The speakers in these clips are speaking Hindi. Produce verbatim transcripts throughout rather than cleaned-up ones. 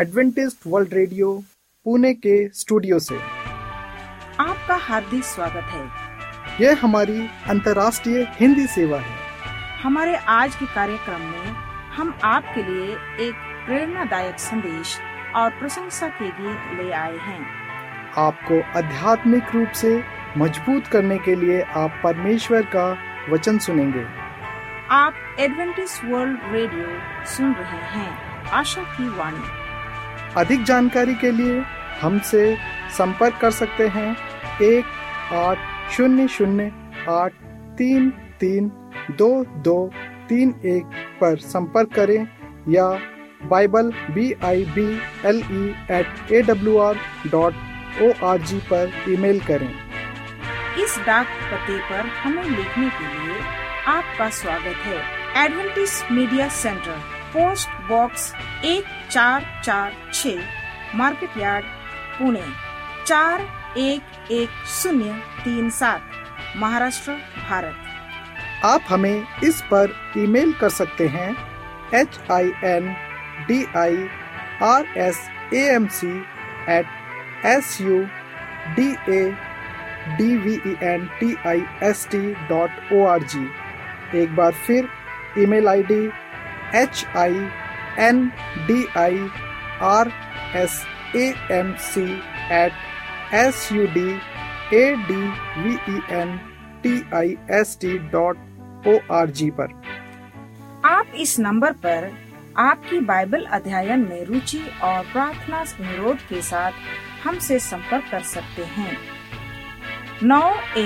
एडवेंटिस्ट वर्ल्ड रेडियो पुणे के स्टूडियो से आपका हार्दिक स्वागत है। यह हमारी अंतर्राष्ट्रीय हिंदी सेवा है। हमारे आज के कार्यक्रम में हम आपके लिए एक प्रेरणादायक संदेश और प्रशंसा के गीत ले आए हैं। आपको आध्यात्मिक रूप से मजबूत करने के लिए आप परमेश्वर का वचन सुनेंगे। आप एडवेंटिस्ट वर्ल्ड रेडियो सुन रहे हैं, आशा की वाणी। अधिक जानकारी के लिए हमसे संपर्क कर सकते हैं एक आठ शून्य शून्य आठ तीन तीन दो दो तीन एक पर संपर्क करें या Bible B I B L E at A W R dot O R G पर ईमेल करें। इस डाक पते पर हमें लिखने के लिए आपका स्वागत है। Adventist media centre, post box एक चार चार छः, मार्केट यार्ड, पुणे चार एक एक शून्य तीन सात, महाराष्ट्र, भारत। आप हमें इस पर ईमेल कर सकते हैं H I N D I R S A M C at S U D A D V E N T I S T dot O R G. एक बार फिर email ID H I N D I R S A M C at S U D A D V E N T I S T dot O R G पर। आप इस नंबर पर आपकी बाइबल अध्ययन में रुचि और प्रार्थना अनुरोध के साथ हमसे संपर्क कर सकते हैं। नौ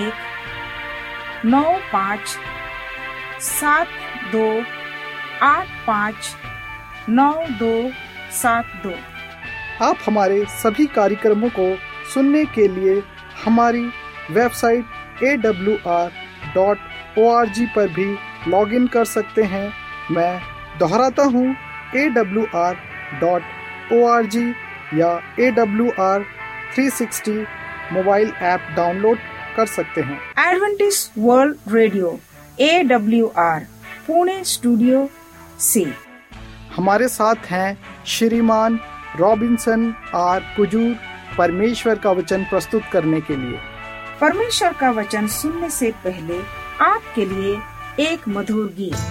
एक नौ पाँच सात दो आठ पाँच नौ दो सात दो। आप हमारे सभी कार्यक्रमों को सुनने के लिए हमारी website A W R dot O R G पर भी लॉगिन कर सकते हैं। मैं दोहराता हूँ, A W R dot O R G या A W R three sixty mobile app download कर सकते हैं। Adventist world radio A W R Pune studio से हमारे साथ हैं श्रीमान रॉबिन्सन आर कुजूर, परमेश्वर का वचन प्रस्तुत करने के लिए। परमेश्वर का वचन सुनने से पहले आपके लिए एक मधुर गीत।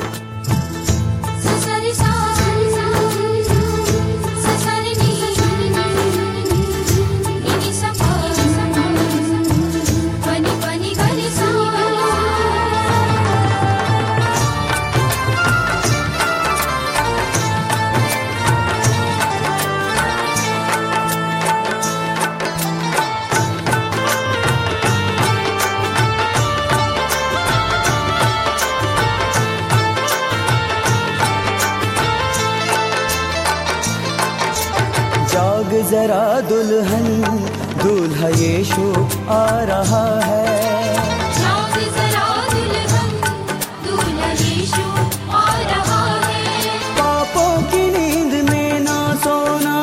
जरा दुल्हन दूल्हा यीशु आ रहा है। जाग जरा दुल्हन दूल्हा यीशु आ रहा है। पापों की नींद में ना सोना,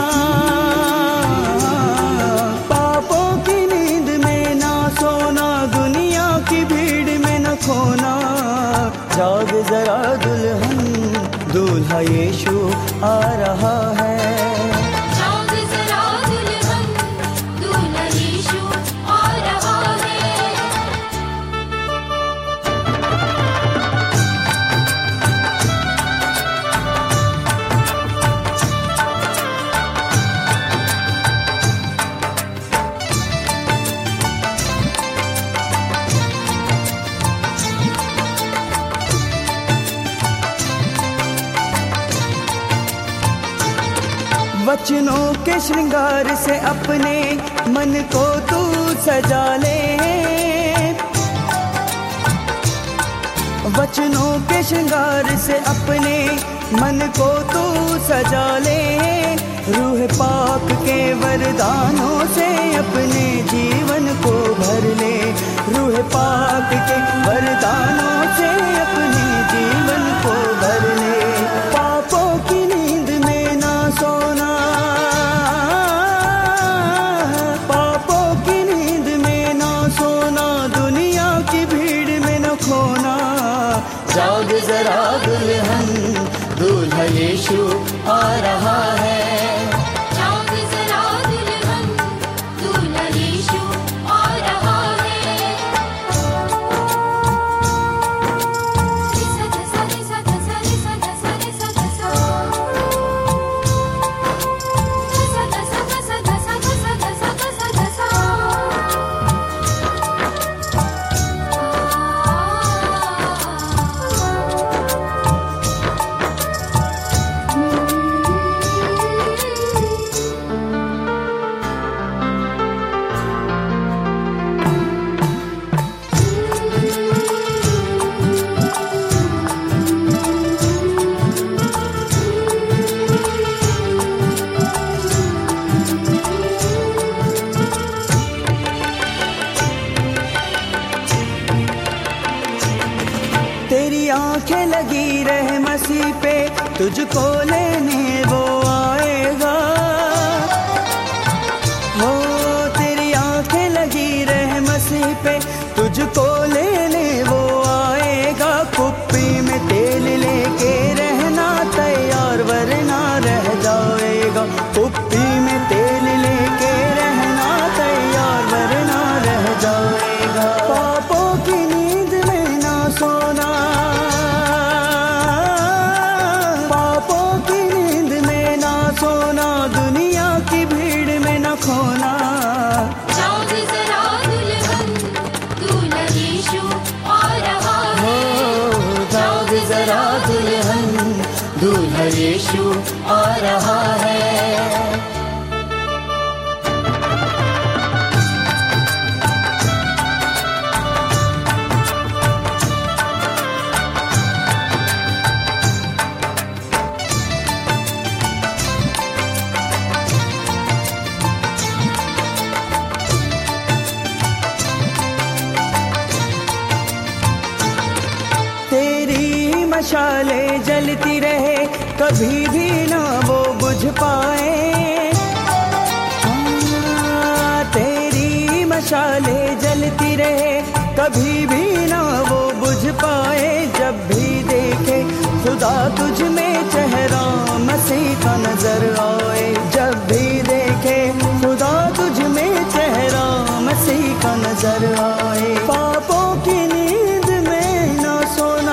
पापों की नींद में ना सोना, दुनिया की भीड़ में न खोना। जाग जरा दुल्हन दूल्हा यीशु आ रहा है। वचनों के श्रृंगार से अपने मन को तू सजा ले। वचनों के श्रृंगार से अपने मन को तू सजा ले। रूह पाक के वरदानों से अपने जीवन को भर ले। रूह पाक के वरदानों से अपने जीवन को भर ले। पापों की नींद में ना सोना, जाग जरा दुल्हन दूल्हा यीशु आ रहा है। तुझको लेने वो आएगा। हो तेरी आंखें लगी रह मसीह पे, तुझको लेने वो आएगा। कुप्पी में तेल लेके रहना तैयार, वरना रह जाएगा। कुप्पी में तेल लेके रहना तैयार, वरना रह जाएगा। पापों की नींद में ना सोना, पापों की नींद में ना सोना, दुनिया की भीड़ में न खोना। जाओ जरा दुल्हन, दूल्हा यीशु आ रहा है। जाओ जरा दुल्हन, दूल्हा यीशु आ रहा है। तेरी मशाले जलती रहे, कभी भी ना वो बुझ पाए। हाँ, तेरी मशाले जलती रहे, कभी भी ना वो बुझ पाए। जब भी देखे खुदा तुझ में चेहरा मसीह का नजर आए। जब भी देखे खुदा तुझ में चेहरा मसीह का नजर आए। पापों की नींद में ना सोना,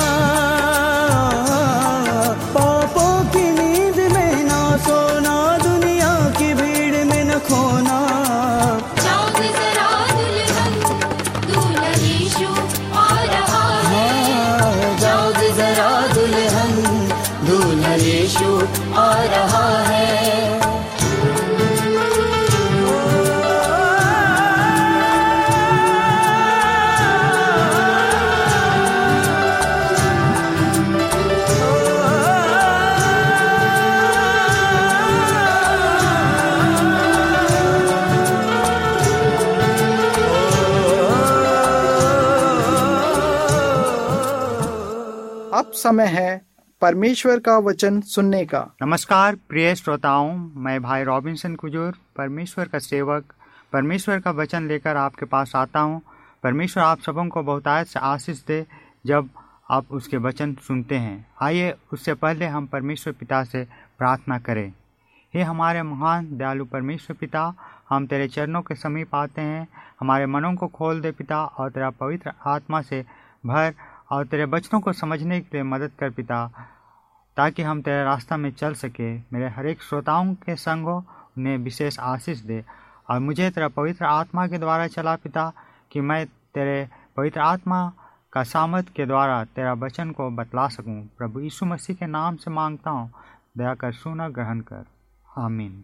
पापों की नींद में ना सोना, दुनिया की भीड़ में न खोना। जाओ जरा दुल्हन, दूल्हा यीशु आ रहा है। जाओ जरा दुल्हन, दूल्हा यीशु आ रहा है। अब समय है परमेश्वर का वचन सुनने का। नमस्कार प्रिय श्रोताओं, मैं भाई रॉबिन्सन कुजूर, परमेश्वर का सेवक, परमेश्वर का वचन लेकर आपके पास आता हूँ। परमेश्वर आप सबों को बहुतायत से आशीष दे जब आप उसके वचन सुनते हैं। आइए उससे पहले हम परमेश्वर पिता से प्रार्थना करें। हे हमारे महान दयालु परमेश्वर पिता, हम तेरे चरणों के समीप आते हैं। हमारे मनों को खोल दे पिता, और तेरा पवित्र आत्मा से भर, और तेरे वचनों को समझने के लिए मदद कर पिता, ताकि हम तेरे रास्ता में चल सके। मेरे हर एक श्रोताओं के संग हो, उन्हें विशेष आशीष दे, और मुझे तेरा पवित्र आत्मा के द्वारा चला पिता, कि मैं तेरे पवित्र आत्मा का सामर्थ के द्वारा तेरा वचन को बतला सकूं। प्रभु यीशु मसीह के नाम से मांगता हूं, दया कर सुना ग्रहण कर, आमीन।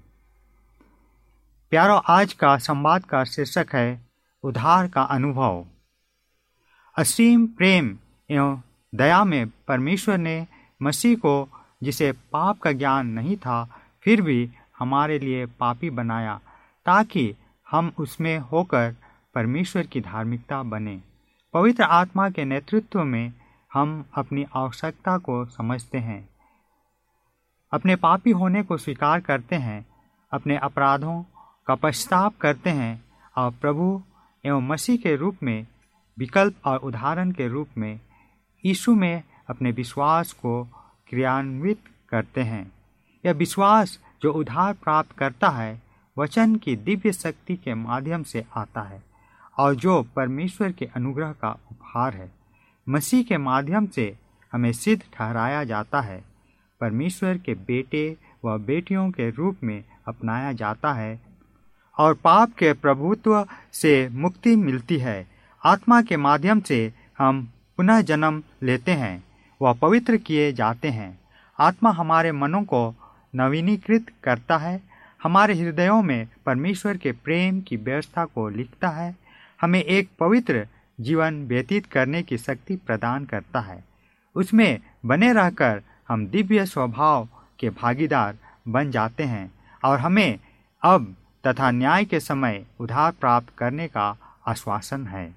प्यारो, आज का संवाद का शीर्षक है उद्धार का अनुभव। असीम प्रेम एवं दया में परमेश्वर ने मसीह को, जिसे पाप का ज्ञान नहीं था फिर भी हमारे लिए पापी बनाया, ताकि हम उसमें होकर परमेश्वर की धार्मिकता बने। पवित्र आत्मा के नेतृत्व में हम अपनी आवश्यकता को समझते हैं, अपने पापी होने को स्वीकार करते हैं, अपने अपराधों का पश्चाताप करते हैं, और प्रभु एवं मसीह के रूप में, विकल्प और उदाहरण के रूप में यीशु में अपने विश्वास को क्रियान्वित करते हैं। यह विश्वास जो उद्धार प्राप्त करता है, वचन की दिव्य शक्ति के माध्यम से आता है, और जो परमेश्वर के अनुग्रह का उपहार है। मसीह के माध्यम से हमें सिद्ध ठहराया जाता है, परमेश्वर के बेटे व बेटियों के रूप में अपनाया जाता है, और पाप के प्रभुत्व से मुक्ति मिलती है। आत्मा के माध्यम से हम पुनः जन्म लेते हैं व पवित्र किए जाते हैं। आत्मा हमारे मनों को नवीनीकृत करता है, हमारे हृदयों में परमेश्वर के प्रेम की व्यवस्था को लिखता है, हमें एक पवित्र जीवन व्यतीत करने की शक्ति प्रदान करता है। उसमें बने रहकर हम दिव्य स्वभाव के भागीदार बन जाते हैं, और हमें अब तथा न्याय के समय उद्धार प्राप्त करने का आश्वासन है।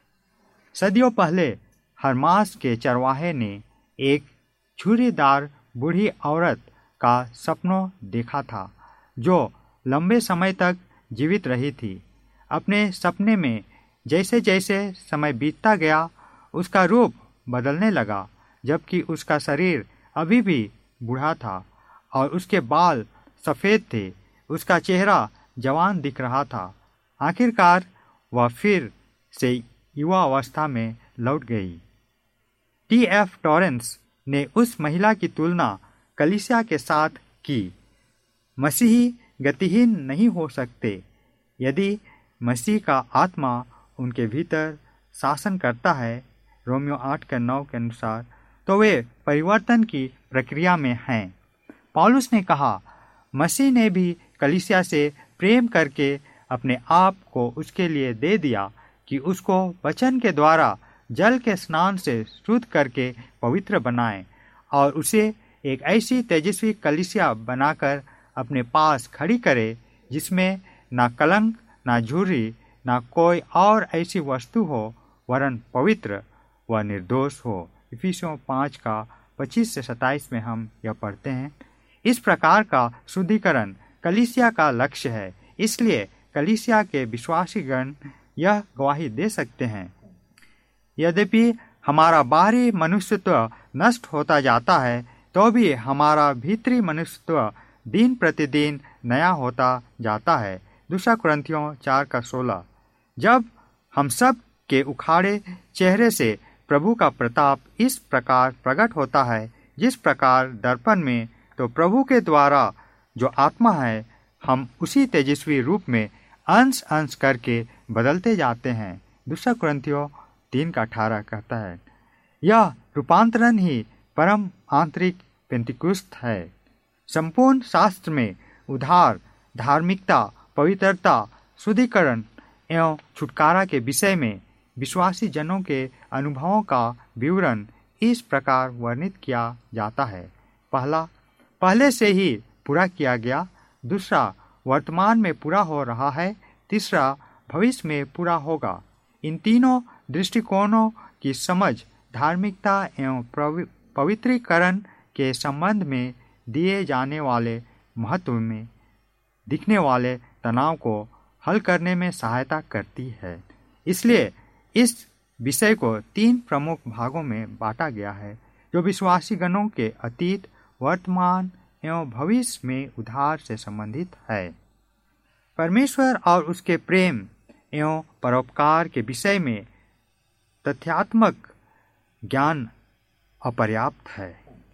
सदियों पहले हर्मास के चरवाहे ने एक छुरीदार बूढ़ी औरत का सपनों देखा था जो लंबे समय तक जीवित रही थी। अपने सपने में जैसे जैसे समय बीतता गया उसका रूप बदलने लगा, जबकि उसका शरीर अभी भी बूढ़ा था और उसके बाल सफ़ेद थे। उसका चेहरा जवान दिख रहा था। आखिरकार वह फिर से युवा अवस्था में लौट गई। टी एफ टॉरेंस ने उस महिला की तुलना कलीसिया के साथ की। मसीही गतिहीन नहीं हो सकते। यदि मसीह का आत्मा उनके भीतर शासन करता है, रोमियो आठ के नौ के अनुसार, तो वे परिवर्तन की प्रक्रिया में हैं। पौलुस ने कहा, मसीह ने भी कलीसिया से प्रेम करके अपने आप को उसके लिए दे दिया कि उसको वचन के द्वारा जल के स्नान से शुद्ध करके पवित्र बनाए और उसे एक ऐसी तेजस्वी कलीसिया बनाकर अपने पास खड़ी करे जिसमें ना कलंक, ना झुर्री, ना कोई और ऐसी वस्तु हो, वरन पवित्र व निर्दोष हो। इफिसियों पाँच का पच्चीस से सत्ताईस में हम यह पढ़ते हैं। इस प्रकार का शुद्धिकरण कलीसिया का लक्ष्य है। इसलिए कलीसिया के विश्वासीगण यह गवाही दे सकते हैं, यद्यपि हमारा बाहरी मनुष्यत्व नष्ट होता जाता है, तो भी हमारा भीतरी मनुष्यत्व दिन प्रतिदिन नया होता जाता है। दूसरा कुरिन्थियों चार का सोलह। जब हम सब के उखाड़े चेहरे से प्रभु का प्रताप इस प्रकार प्रकट होता है, जिस प्रकार दर्पण में, तो प्रभु के द्वारा जो आत्मा है, हम उसी तेजस्वी रूप में अंश अंश करके बदलते जाते हैं। दूसरा कुरिन्थियों तीन का अठारह कहता है। यह रूपांतरण ही परम आंतरिक पेंतिकुस्त है। संपूर्ण शास्त्र में उद्धार, धार्मिकता, पवित्रता, शुद्धिकरण एवं छुटकारा के विषय में विश्वासी जनों के अनुभवों का विवरण इस प्रकार वर्णित किया जाता है। पहला, पहले से ही पूरा किया गया। दूसरा, वर्तमान में पूरा हो रहा है। तीसरा, भविष्य में पूरा होगा। इन तीनों दृष्टिकोणों की समझ धार्मिकता एवं पवित्रीकरण के संबंध में दिए जाने वाले महत्व में दिखने वाले तनाव को हल करने में सहायता करती है। इसलिए इस विषय को तीन प्रमुख भागों में बांटा गया है, जो विश्वासी गणों के अतीत, वर्तमान एवं भविष्य में उद्धार से संबंधित है। परमेश्वर और उसके प्रेम एवं परोपकार के विषय में तथ्यात्मक ज्ञान अपर्याप्त है।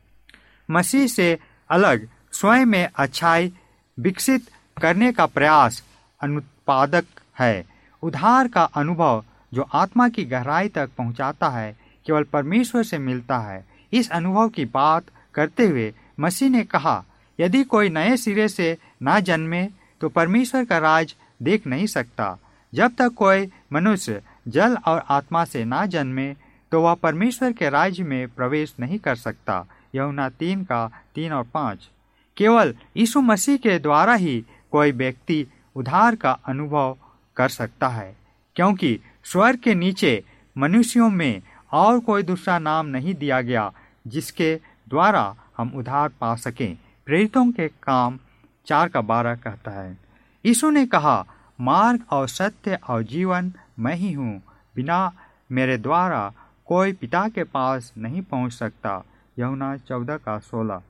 मसीह से अलग स्वयं में अच्छाई विकसित करने का प्रयास अनुत्पादक है। उद्धार का अनुभव जो आत्मा की गहराई तक पहुंचाता है, केवल परमेश्वर से मिलता है। इस अनुभव की बात करते हुए मसीह ने कहा, यदि कोई नए सिरे से ना जन्मे तो परमेश्वर का राज देख नहीं सकता। जब तक कोई मनुष्य जल और आत्मा से ना जन्मे तो वह परमेश्वर के राज्य में प्रवेश नहीं कर सकता। यूहन्ना तीन का तीन और पाँच। केवल यीशु मसीह के द्वारा ही कोई व्यक्ति उद्धार का अनुभव कर सकता है, क्योंकि स्वर्ग के नीचे मनुष्यों में और कोई दूसरा नाम नहीं दिया गया जिसके द्वारा हम उद्धार पा सकें। प्रेरितों के काम चार का बारह कहता है। यीशु ने कहा, मार्ग और सत्य और जीवन मैं ही हूँ। बिना मेरे द्वारा कोई पिता के पास नहीं पहुँच सकता। यूहन्ना चौदह का सोलह।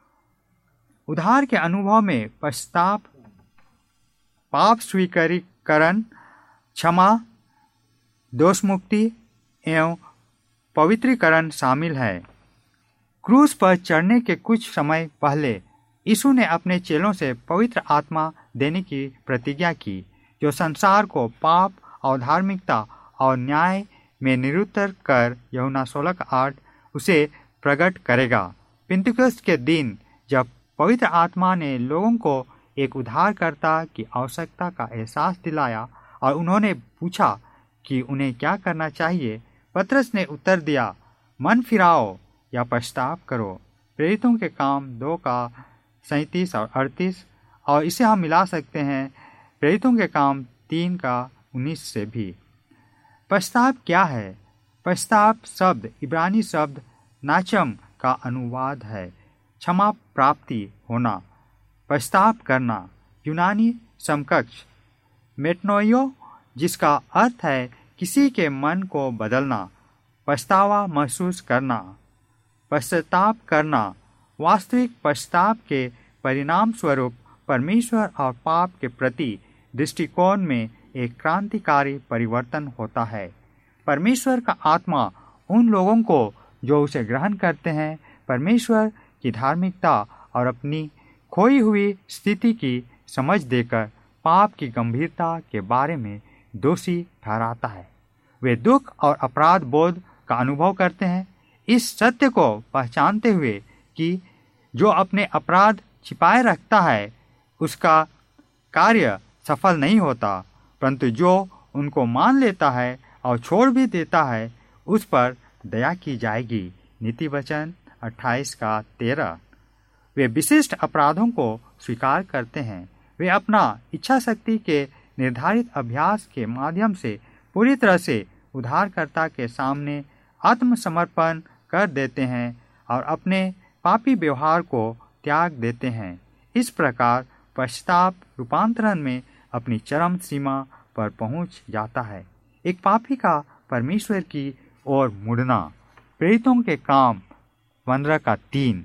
उद्धार के अनुभव में पश्चाताप, पाप स्वीकारीकरण, क्षमा, दोष मुक्ति एवं पवित्रीकरण शामिल है। क्रूस पर चढ़ने के कुछ समय पहले यीशु ने अपने चेलों से पवित्र आत्मा देने की प्रतिज्ञा की, जो संसार को पाप और धार्मिकता और न्याय में निरुत्तर कर यूहन्ना सोलह का आठ उसे प्रकट करेगा। पेंतिकुस्त के दिन जब पवित्र आत्मा ने लोगों को एक उद्धारकर्ता की आवश्यकता का एहसास दिलाया और उन्होंने पूछा कि उन्हें क्या करना चाहिए, पतरस ने उत्तर दिया, मन फिराओ या पश्चाताप करो। प्रेरितों के काम दो का सैंतीस और अड़तीस, और इसे हम मिला सकते हैं प्रेरितों के काम तीन का उन्नीस से भी। पश्चाताप क्या है? पश्चाताप शब्द इब्रानी शब्द नाचम का अनुवाद है, क्षमा प्राप्ति होना, पश्चाताप करना, यूनानी समकक्ष मेटनोइयो, जिसका अर्थ है किसी के मन को बदलना, पछतावा महसूस करना, पश्चाताप करना। वास्तविक पश्चाताप के परिणाम स्वरूप परमेश्वर और पाप के प्रति दृष्टिकोण में एक क्रांतिकारी परिवर्तन होता है। परमेश्वर का आत्मा उन लोगों को जो उसे ग्रहण करते हैं परमेश्वर की धार्मिकता और अपनी खोई हुई स्थिति की समझ देकर पाप की गंभीरता के बारे में दोषी ठहराता है। वे दुख और अपराध बोध का अनुभव करते हैं, इस सत्य को पहचानते हुए कि जो अपने अपराध छिपाए रखता है उसका कार्य सफल नहीं होता, परंतु जो उनको मान लेता है और छोड़ भी देता है उस पर दया की जाएगी। नीति वचन अट्ठाईस का तेरह। वे विशिष्ट अपराधों को स्वीकार करते हैं। वे अपना इच्छा शक्ति के निर्धारित अभ्यास के माध्यम से पूरी तरह से उद्धारकर्ता के सामने आत्मसमर्पण कर देते हैं और अपने पापी व्यवहार को त्याग देते हैं। इस प्रकार पश्चाताप रूपांतरण में अपनी चरम सीमा पर पहुंच जाता है। एक पापी का परमेश्वर की ओर मुड़ना। प्रेरितों के काम पंद्रह का तीन।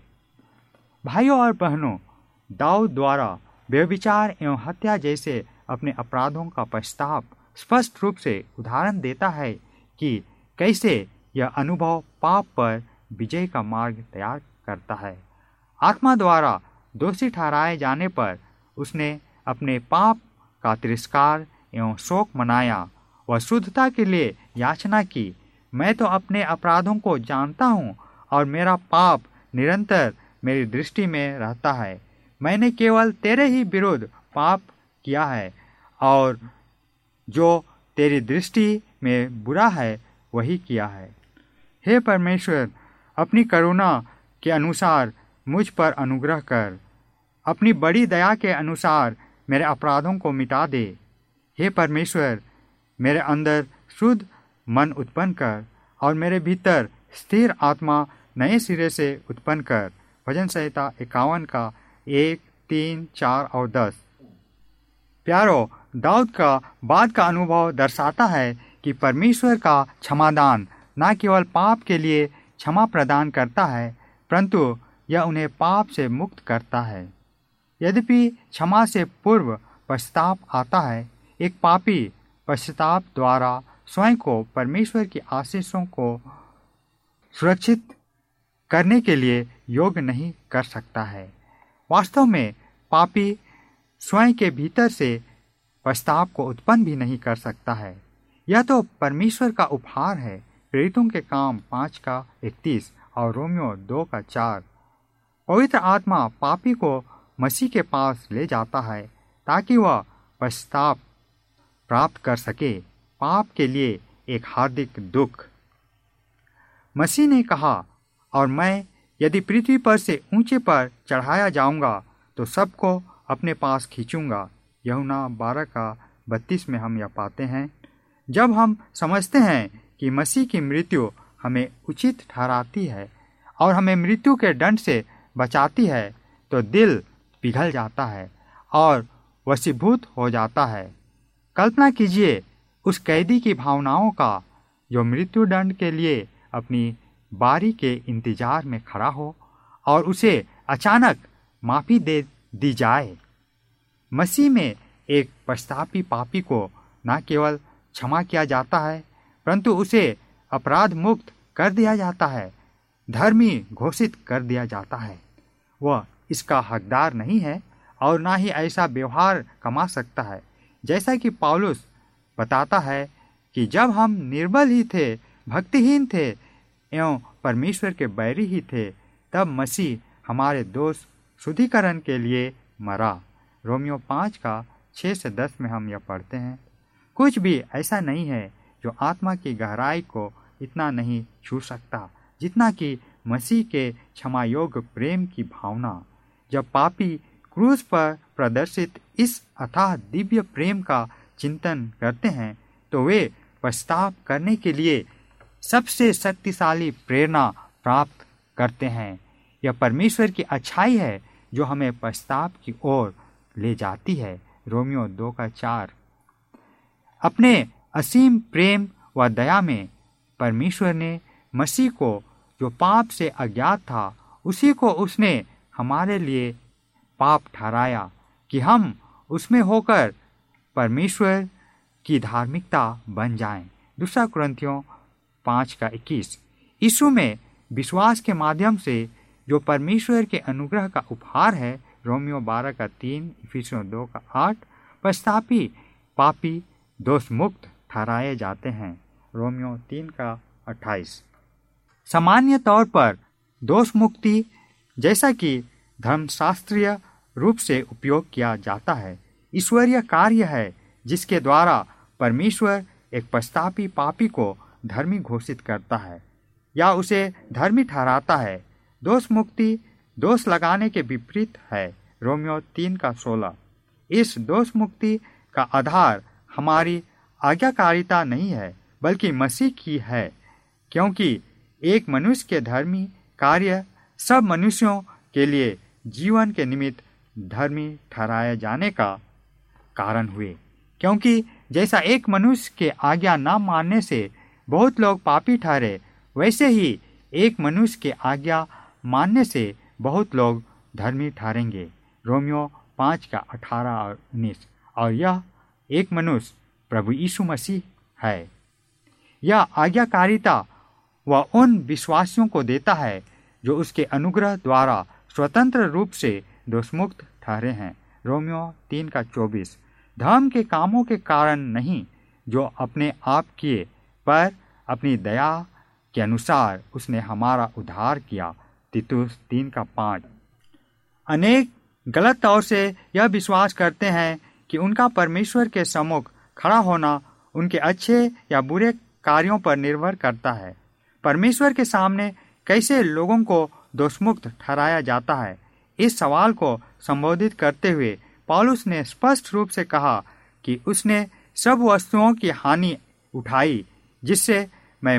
भाइयों और बहनों, दाऊद द्वारा व्यभिचार एवं हत्या जैसे अपने अपराधों का पश्चाताप स्पष्ट रूप से उदाहरण देता है कि कैसे यह अनुभव पाप पर विजय का मार्ग तैयार करता है। आत्मा द्वारा दोषी ठहराए जाने पर उसने अपने पाप का तिरस्कार एवं शोक मनाया। वह शुद्धता के लिए याचना की। मैं तो अपने अपराधों को जानता हूँ और मेरा पाप निरंतर मेरी दृष्टि में रहता है। मैंने केवल तेरे ही विरुद्ध पाप किया है और जो तेरी दृष्टि में बुरा है वही किया है। हे परमेश्वर, अपनी करुणा के अनुसार मुझ पर अनुग्रह कर। अपनी बड़ी दया के अनुसार मेरे अपराधों को मिटा दे। हे परमेश्वर, मेरे अंदर शुद्ध मन उत्पन्न कर और मेरे भीतर स्थिर आत्मा नए सिरे से उत्पन्न कर। भजन संहिता इक्यावन का एक, तीन, चार और दस। प्यारो, दाऊद का बाद का अनुभव दर्शाता है कि परमेश्वर का क्षमादान न केवल पाप के लिए क्षमा प्रदान करता है, परंतु यह उन्हें पाप से मुक्त करता है। यद्यपि क्षमा से पूर्व पश्चाताप आता है, एक पापी पश्चाताप द्वारा स्वयं को परमेश्वर की आशीषों को सुरक्षित करने के लिए योग्य नहीं कर सकता है। वास्तव में पापी स्वयं के भीतर से पश्चाताप को उत्पन्न भी नहीं कर सकता है। यह तो परमेश्वर का उपहार है। प्रेरितों के काम पाँच का इकतीस और रोमियो दो का चार। पवित्र आत्मा पापी को मसीह के पास ले जाता है ताकि वह पश्चाताप प्राप्त कर सके। पाप के लिए एक हार्दिक दुख। मसीह ने कहा, और मैं यदि पृथ्वी पर से ऊंचे पर चढ़ाया जाऊंगा तो सबको अपने पास खींचूंगा। यूहन्ना बारह का बत्तीस में हम यह पाते हैं। जब हम समझते हैं कि मसीह की मृत्यु हमें उचित ठहराती है और हमें मृत्यु के दंड से बचाती है तो दिल पिघल जाता है और वशीभूत हो जाता है। कल्पना कीजिए उस कैदी की भावनाओं का जो मृत्यु दंड के लिए अपनी बारी के इंतजार में खड़ा हो और उसे अचानक माफी दे दी जाए। मसीह में एक पश्चातापी पापी को न केवल क्षमा किया जाता है परंतु उसे अपराध मुक्त कर दिया जाता है, धर्मी घोषित कर दिया जाता है। वह इसका हकदार नहीं है और ना ही ऐसा व्यवहार कमा सकता है। जैसा कि पौलुस बताता है कि जब हम निर्बल ही थे, भक्तिहीन थे एवं परमेश्वर के बैरी ही थे, तब मसीह हमारे दोष शुद्धिकरण के लिए मरा। रोमियो पाँच का छः से दस में हम यह पढ़ते हैं। कुछ भी ऐसा नहीं है जो आत्मा की गहराई को इतना नहीं छू सकता जितना कि मसीह के क्षमा योग्य प्रेम की भावना। जब पापी क्रूस पर प्रदर्शित इस अथाह दिव्य प्रेम का चिंतन करते हैं तो वे पश्चाताप करने के लिए सबसे शक्तिशाली प्रेरणा प्राप्त करते हैं। यह परमेश्वर की अच्छाई है जो हमें पश्चाताप की ओर ले जाती है। रोमियो दो का चार। अपने असीम प्रेम व दया में परमेश्वर ने मसीह को, जो पाप से अज्ञात था, उसी को उसने हमारे लिए पाप ठहराया कि हम उसमें होकर परमेश्वर की धार्मिकता बन जाएं। दूसरा कुरिन्थियों पाँच का इक्कीस। यीशु में विश्वास के माध्यम से जो परमेश्वर के अनुग्रह का उपहार है। रोमियो बारह का तीन, इफिसियों दो का आठ। पश्चातापी पापी दोष मुक्त ठहराए जाते हैं। रोमियो तीन का अट्ठाईस। सामान्य तौर पर दोष मुक्ति, जैसा कि धर्मशास्त्रीय रूप से उपयोग किया जाता है, ईश्वरीय कार्य है जिसके द्वारा परमेश्वर एक पश्चातापी पापी को धर्मी घोषित करता है या उसे धर्मी ठहराता है। दोष मुक्ति दोष लगाने के विपरीत है। रोमियो तीन का सोलह। इस दोष मुक्ति का आधार हमारी आज्ञाकारिता नहीं है बल्कि मसीह की है, क्योंकि एक मनुष्य के धर्मी कार्य सब मनुष्यों के लिए जीवन के निमित्त धर्मी ठहराए जाने का कारण हुए। क्योंकि जैसा एक मनुष्य के आज्ञा न मानने से बहुत लोग पापी ठहरे, वैसे ही एक मनुष्य के आज्ञा मानने से बहुत लोग धर्मी ठहरेंगे। रोमियो पाँच का अठारह और उन्नीस। और यह एक मनुष्य प्रभु यीशु मसीह है। यह आज्ञाकारिता वह उन विश्वासियों को देता है जो उसके अनुग्रह द्वारा स्वतंत्र रूप से दोषमुक्त ठहरे हैं। रोमियो तीन का चौबीस। धर्म के कामों के कारण नहीं जो अपने आप किए, पर अपनी दया के अनुसार उसने हमारा उद्धार किया। तीतुस तीन का पाँच। अनेक गलत तौर से यह विश्वास करते हैं कि उनका परमेश्वर के सम्मुख खड़ा होना उनके अच्छे या बुरे कार्यों पर निर्भर करता है। परमेश्वर के सामने कैसे लोगों को दोषमुक्त ठहराया जाता है, इस सवाल को संबोधित करते हुए पौलुस ने स्पष्ट रूप से कहा कि उसने सब वस्तुओं की हानि उठाई जिससे मैं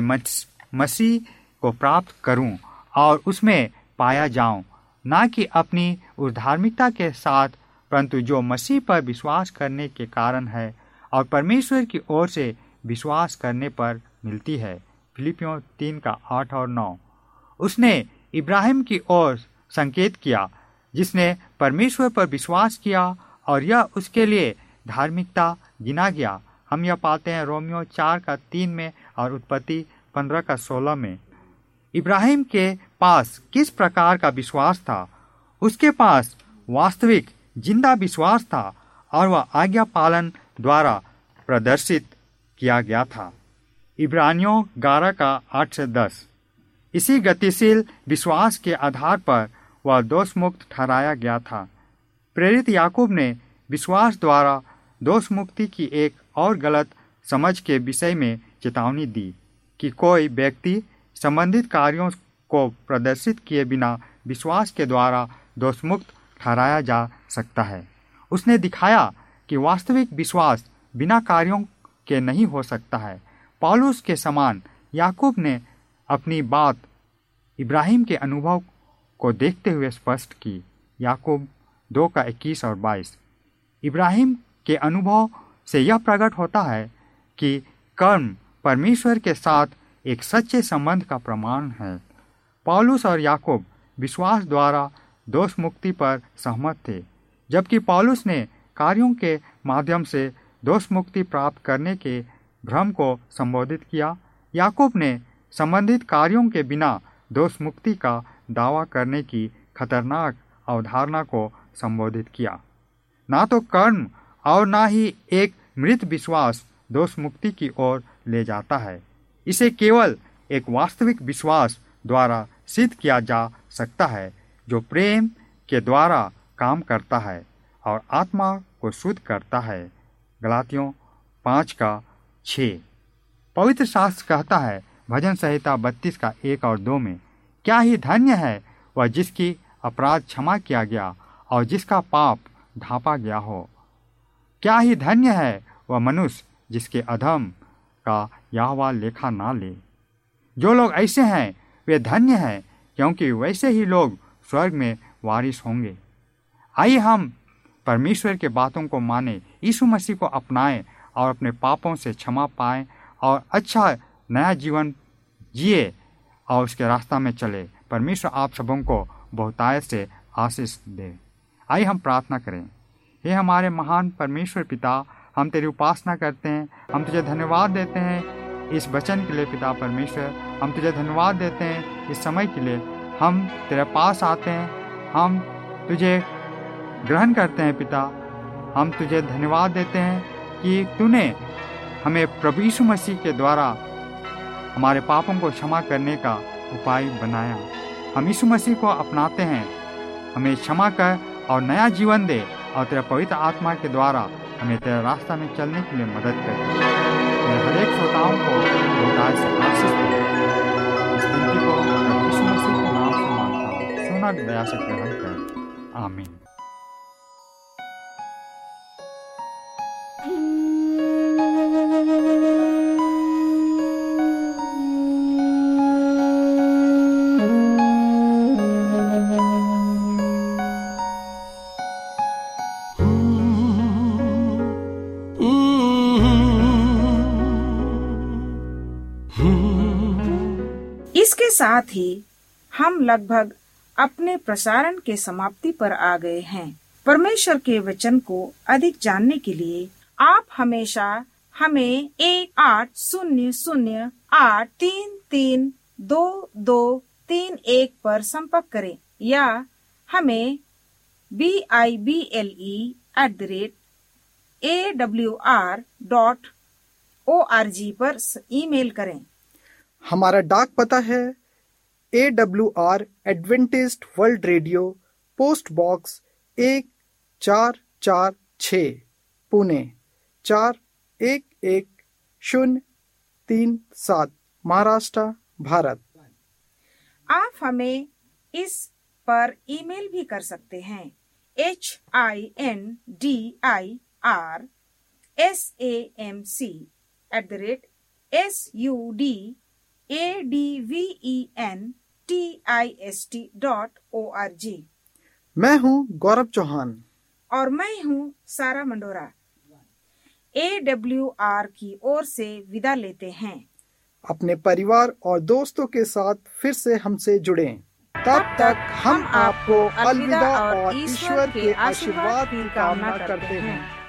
मसीह को प्राप्त करूं और उसमें पाया जाऊं, ना कि अपनी उस धार्मिकता के साथ, परंतु जो मसीह पर विश्वास करने के कारण है और परमेश्वर की ओर से विश्वास करने पर मिलती है। फिलिपियों तीन का आठ और नौ। उसने इब्राहिम की ओर संकेत किया जिसने परमेश्वर पर विश्वास किया और यह उसके लिए धार्मिकता गिना गया। हम यह पाते हैं रोमियो चार का तीन में और उत्पत्ति पंद्रह का सोलह में। इब्राहिम के पास किस प्रकार का विश्वास था? उसके पास वास्तविक जिंदा विश्वास था और वह आज्ञा पालन द्वारा प्रदर्शित किया गया था। इब्रानियों ग्यारह का आठ से दस। इसी गतिशील विश्वास के आधार पर वह दोष मुक्त ठहराया गया था। प्रेरित याकूब ने विश्वास द्वारा दोष मुक्ति की एक और गलत समझ के विषय में चेतावनी दी कि कोई व्यक्ति संबंधित कार्यों को प्रदर्शित किए बिना विश्वास के द्वारा दोषमुक्त ठहराया जा सकता है। उसने दिखाया कि वास्तविक विश्वास बिना कार्यों के नहीं हो सकता है। पौलुस के समान याकूब ने अपनी बात इब्राहिम के अनुभव को देखते हुए स्पष्ट की। याकूब दो का इक्कीस और बाईस। इब्राहिम के अनुभव से यह प्रकट होता है कि कर्म परमेश्वर के साथ एक सच्चे संबंध का प्रमाण है। पौलुस और याकूब विश्वास द्वारा दोष मुक्ति पर सहमत थे, जबकि पौलुस ने कार्यों के माध्यम से दोष मुक्ति प्राप्त करने के भ्रम को संबोधित किया। याकूब ने संबंधित कार्यों के बिना दोष मुक्ति का दावा करने की खतरनाक अवधारणा को संबोधित किया। ना तो कर्म और ना ही एक मृत विश्वास दोष मुक्ति की ओर ले जाता है। इसे केवल एक वास्तविक विश्वास द्वारा सिद्ध किया जा सकता है जो प्रेम के द्वारा काम करता है और आत्मा को शुद्ध करता है। गलातियों पाँच का छः। पवित्र शास्त्र कहता है भजन संहिता बत्तीस का एक और दो में, क्या ही धन्य है वह जिसकी अपराध क्षमा किया गया और जिसका पाप ढांपा गया हो। क्या ही धन्य है वह मनुष्य जिसके अधर्म का यहोवा लेखा ना ले। जो लोग ऐसे हैं वे धन्य हैं, क्योंकि वैसे ही लोग स्वर्ग में वारिस होंगे। आइए हम परमेश्वर के बातों को माने, यीशु मसीह को अपनाएं और अपने पापों से क्षमा पाएं और अच्छा नया जीवन जिए और उसके रास्ता में चले। परमेश्वर आप सबों को बहुतायत से आशीष दे। आइए हम प्रार्थना करें। हे हमारे महान परमेश्वर पिता, हम तेरी उपासना करते हैं, हम तुझे धन्यवाद देते हैं इस वचन के लिए। पिता परमेश्वर, हम तुझे धन्यवाद देते हैं इस समय के लिए। हम तेरे पास आते हैं, हम तुझे ग्रहण करते हैं। पिता, हम तुझे धन्यवाद देते हैं कि तूने हमें प्रभु यीशु मसीह के द्वारा हमारे पापों को क्षमा करने का उपाय बनाया। हम यीशु मसीह को अपनाते हैं, हमें क्षमा कर और नया जीवन दे और तेरे पवित्र आत्मा के द्वारा हमें तेरे रास्ता में चलने के लिए मदद कर। मैं हर एक श्रोताओं को बहुतायत से आशीष दे। इस विनती को प्रभु यीशु मसीह के नाम से मांगता हूँ, सुना दया से ग्रहण कर। आमीन। इसके साथ ही हम लगभग अपने प्रसारण के समाप्ति पर आ गए हैं। परमेश्वर के वचन को अधिक जानने के लिए आप हमेशा हमें एक आठ शून्य शून्य आठ तीन तीन दो दो तीन एक पर संपर्क करें या हमें B I B L E at the rate A W R dot O R G पर ईमेल करें। हमारा डाक पता है A W R Adventist world radio, post box एक चार चार छ, पुणे चार एक एक शून्य तीन सात, महाराष्ट्र, भारत। आप हमें इस पर ईमेल भी कर सकते हैं। H I N D I R S A M C at the rate S U D A D V E N T I S T dot O R G. मैं हूँ गौरव चौहान और मैं हूँ सारा मंडोरा। ए डब्ल्यू आर की ओर से विदा लेते हैं। अपने परिवार और दोस्तों के साथ फिर से हमसे जुड़ें। तब तक हम आपको अलविदा और ईश्वर के आशीर्वाद की कामना करते हैं।